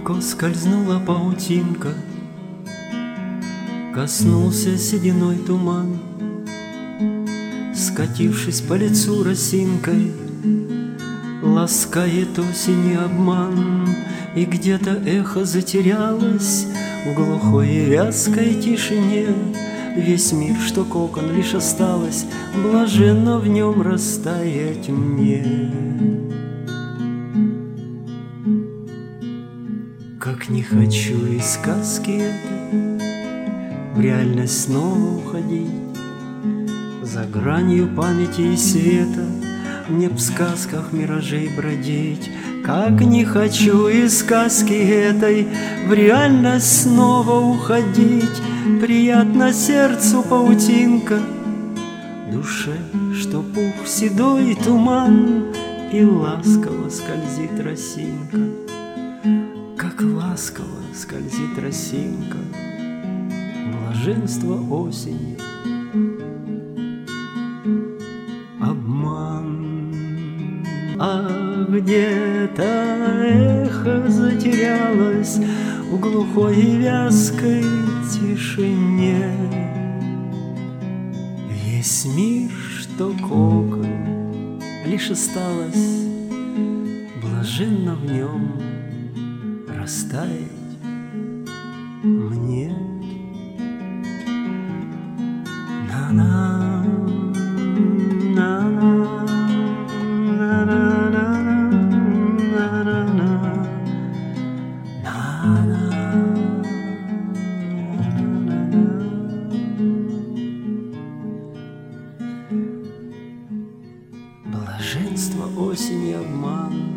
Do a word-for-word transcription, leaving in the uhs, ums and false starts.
Легко скользнула паутинка, коснулся сединой туман, скатившись по лицу росинкой, ласкает осень обман. И где-то эхо затерялось в глухой и вязкой тишине. Весь мир, что кокон, лишь осталось блаженно в нем растаять мне. Как не хочу из сказки этой в реальность снова уходить, за гранью памяти и света мне б в сказках миражей бродить. Как не хочу из сказки этой в реальность снова уходить. Приятно сердцу паутинка, душе, что пух седой туман, и ласково скользит росинка, как ласково скользит росинка, блаженство осени. Обман. А где-то эхо затерялось в глухой и вязкой тишине. Весь мир, что кокон, лишь осталось блаженно в нем растаять мне. На-на, на-на. Блаженство осени обман.